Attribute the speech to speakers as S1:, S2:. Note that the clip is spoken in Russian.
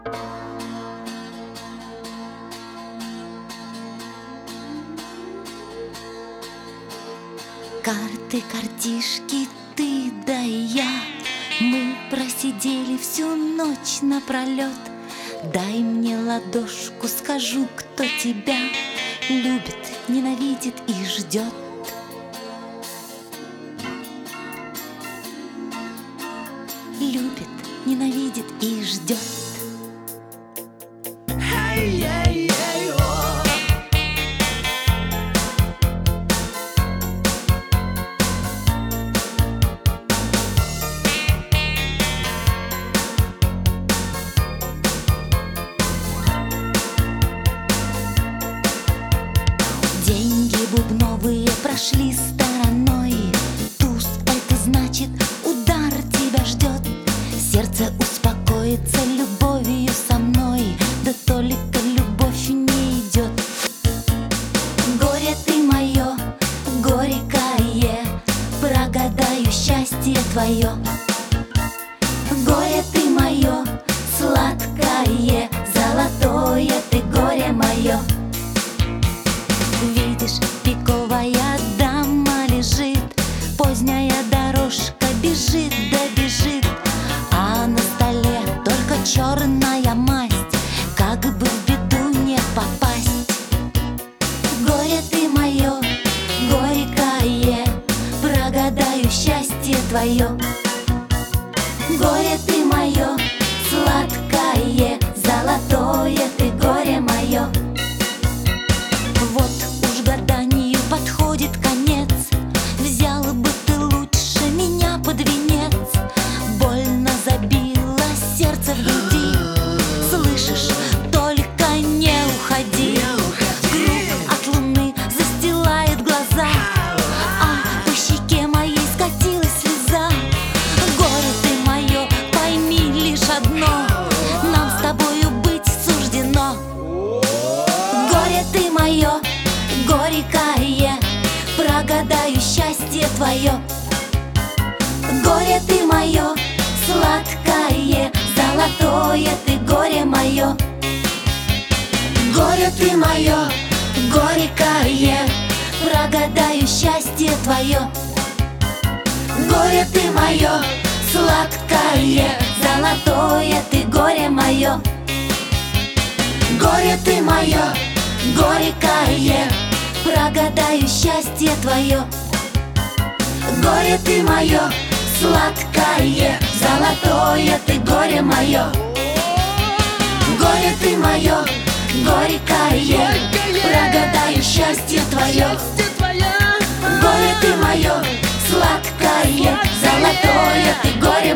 S1: Карты, картишки, ты да и я, мы просидели всю ночь напролет. Дай мне ладошку, скажу, кто тебя любит, ненавидит и ждет. Любит, ненавидит и ждет. Деньги бубновые прошли стороной. Туз — это значит, удар тебя ждет. Сердце успокоится любовью со мной, да только любовь не идет. Горе ты мое, горькое, прогадаю счастье твое. Горе ты мое, сладкое, золотое ты горе мое. Видишь, пиковая дама лежит, поздняя дорожка бежит да бежит, а на столе только черная масть, как бы в беду не попасть. Горе ты мое, горькое, прогадаю счастье твое. Горе ты мое, сладкое, золотое ты горе мое. Вот уж гаданию подходит конец, взял бы ты лучше меня под венец. Больно забилось сердце в груди, слышишь, только не уходи. Круг от луны застилает глаза, а по щеке моей скатилась слеза. Горе ты мое, пойми лишь одно, нам с тобою быть суждено. Горе ты мое, горькое, прогадаю счастье твое. Горе ты мое, сладкое, золотое ты горе мое. Горе ты мое, горькое, прогадаю счастье твое. Горе ты мое, сладкое, золотое ты горе мое. Горе ты мое, горькое, прогадаю счастье твое. Горе ты мое, сладкое, золотое ты горе мое. Горе ты мое, горькое, прогадаю счастье твое. Горе ты мое, сладкое, золотое ты горе